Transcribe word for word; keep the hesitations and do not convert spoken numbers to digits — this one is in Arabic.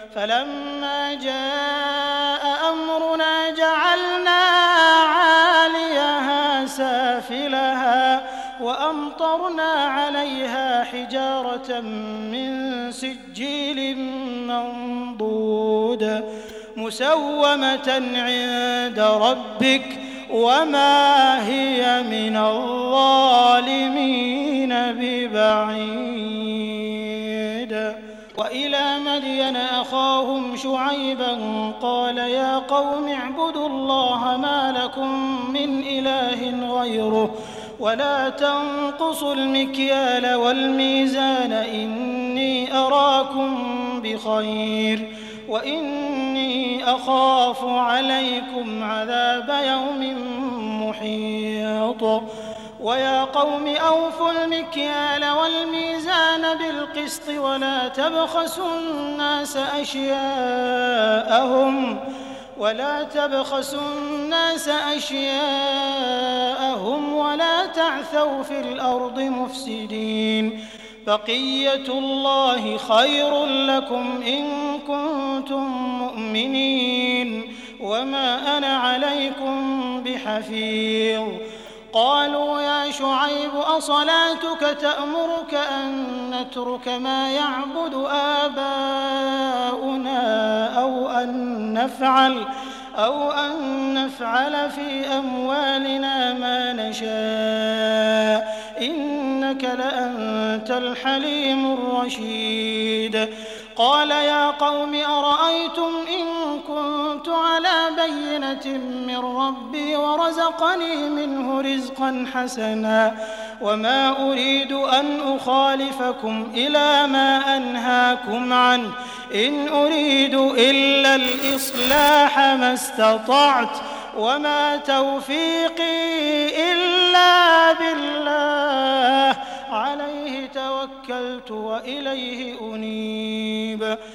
فلما جاء أمرنا جعلنا عاليها سافلها وأمطرنا عليها حجارة من سجيل منضود مسومة عند ربك وما هي من الظالمين ببعيد. وإلى مدين أخاهم شعيبا قال يا قوم اعبدوا الله ما لكم من إله غيره ولا تنقصوا المكيال والميزان إني أراكم بخير وإني أخاف عليكم عذاب يوم محيط. ويا قوم أوفوا المكيال والميزان بالقسط ولا تبخسوا الناس أشياءهم ولا تبخسوا الناس أشياءهم ولا تعثوا في الأرض مفسدين. بقية الله خير لكم إن كنتم مؤمنين وما أنا عليكم بحفيظ. قالوا يا شعيب أصلاتك تأمرك أن نترك ما يعبد آباؤنا أو أن نفعل أو أن نفعل في أموالنا ما نشاء إنك لأنت الحليم الرشيد. قال يا قوم أرأيتم إن كنت على بينة من ربي ورزقني منه رزقا حسنا وما أريد أن أخالفكم إلى ما أنهاكم عنه إن أريد إلا الإصلاح ما استطعت وما توفيقي إلا بالله عليه توكلت وإليه أنيب.